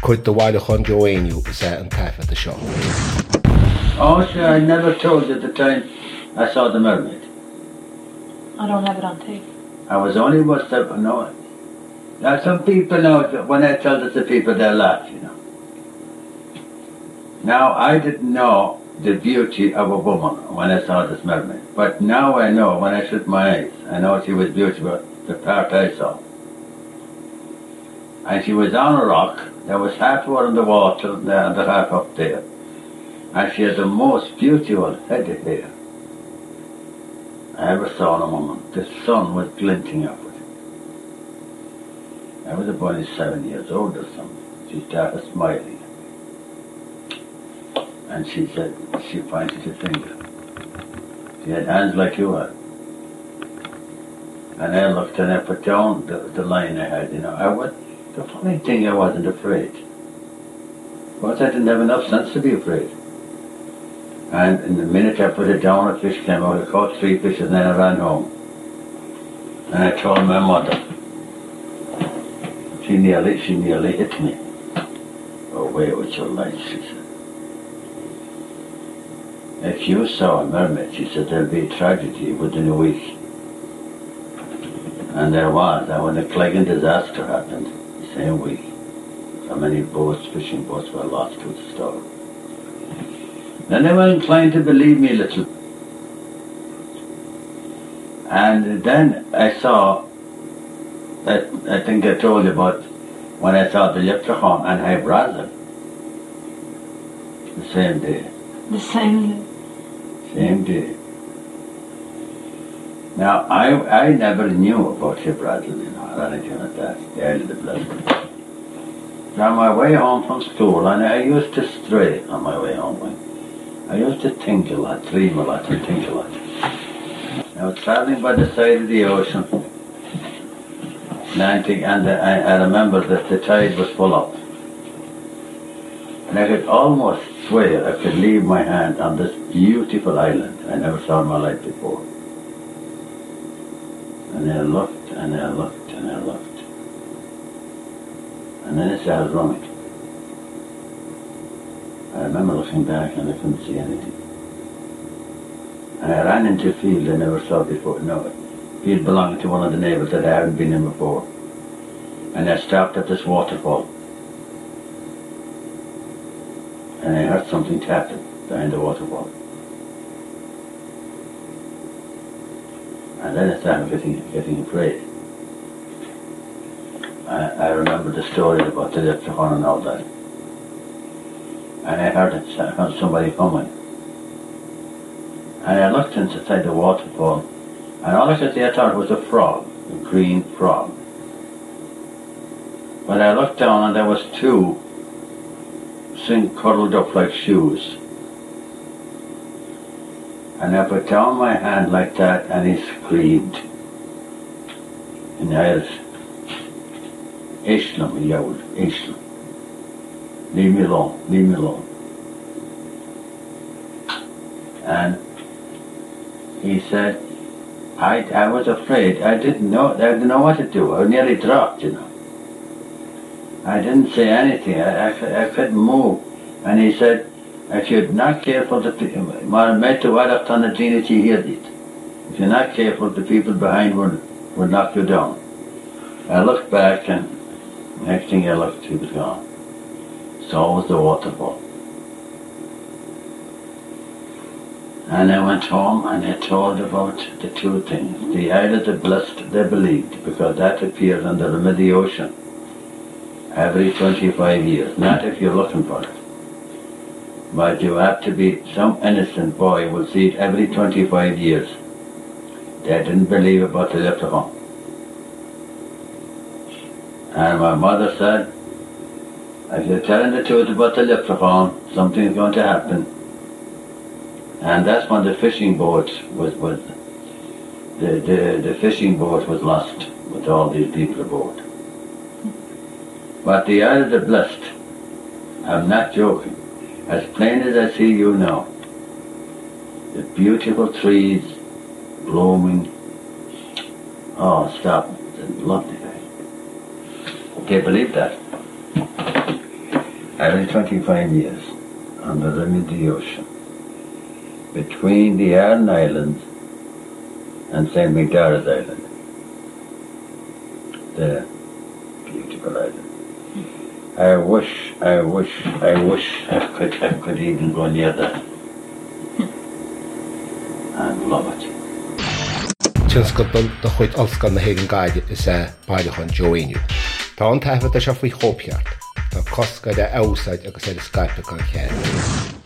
Could the wild chun join you and tap at the shop? Oh, sure, I never told you at the time I saw the mermaid. I don't have it on tape. I was only must have known. Now some people know, when I tell this to people, they laugh, you know. Now, I didn't know the beauty of a woman when I saw this mermaid. But now I know, when I shut my eyes, I know she was beautiful, the part I saw. And she was on a rock, there was half over in the water and the half up there. And she had the most beautiful head of hair I ever saw in a woman. The sun was glinting upward. I was about 7 years old or something. She started smiling. And she said, she pointed her finger. She had hands like you had. And I looked and I put down the line I had, you know. The funny thing, I wasn't afraid. But I didn't have enough sense to be afraid. And in the minute I put it down, a fish came out. I caught 3 fishes and then I ran home. And I told my mother. She nearly hit me. Away with your life, she said. If you saw a mermaid, she said, there'll be a tragedy within a week. And there was. And when the Cleggan disaster happened, the same week, so many boats, fishing boats, were lost to the storm. Then they were inclined to believe me a little. And then I saw, I think I told you about, when I saw the Leprechaun and High Brazil, the same day. The same day? Same day. Now, I never knew about High Brazil, you know, or anything like that, the Isle of the Blessed. On my way home from school, and I used to stray on my way home. I used to think a lot, dream a lot, and think a lot. I was traveling by the side of the ocean, Atlantic, and I remember that the tide was full up. And I could almost swear I could leave my hand on this beautiful island I never saw in my life before. And I looked, and I looked, and I looked. And then it started running. I remember looking back and I couldn't see anything. And I ran into a field I never saw before. No, a field belonging to one of the neighbours that I hadn't been in before. And I stopped at this waterfall. And I heard something tapping behind the waterfall. And then I started getting afraid. I remember the story about the Leprechaun and all that. And I heard somebody coming. And I looked inside the waterfall, and all I could see, I thought it was a frog, a green frog. But I looked down and there was 2 things curled up like shoes. And I put down my hand like that and he screamed. In Irish, Ishlam, he yelled, Ishlam. Leave me alone, leave me alone. And he said, I was afraid, I didn't know what to do. I nearly dropped, you know. I didn't say anything, I couldn't move. And he said, if you're not careful, if you're not careful, the people behind would knock you down. I looked back and next thing I looked, he was gone. So was the waterfall. And I went home and I told about the 2 things. The Isle of the Blessed, they believed, because that appears on the rim of the ocean every 25 years, not if you're looking for it. But you have to be, some innocent boy will see it every 25 years. They didn't believe about the Leprechaun. And my mother said, if you're telling the truth about the Leprechaun, something's going to happen. And that's when the fishing boat the fishing boat was lost with all these people aboard. But the Isle of the Blessed, I'm not joking, as plain as I see you now, the beautiful trees blooming, oh stop, lovely day. Can't believe that. every 25 years on the rim of the ocean, between the Aran Islands and St. Magdara's Island, the beautiful island. I wish I could even go near that and love it. Tinscadal do chuid olscan na hégan gaide is páidechan Joainniu. Tá an taifead a seo faoi chópeart, tá cosca de ousaid agus Skype gan chéad.